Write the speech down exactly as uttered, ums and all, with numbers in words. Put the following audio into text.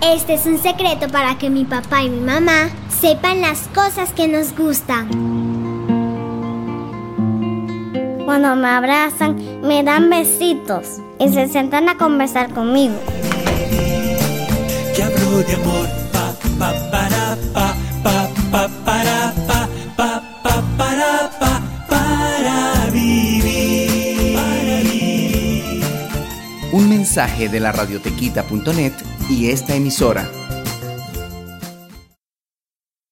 Este es un secreto para que mi papá y mi mamá sepan las cosas que nos gustan. Cuando me abrazan, me dan besitos y se sientan a conversar conmigo. Que hablo de amor, pa, pa, para, pa, pa, pa, para, pa, pa, pa, para, pa, para vivir, para vivir. Un mensaje de la radiotequita punto net y esta emisora.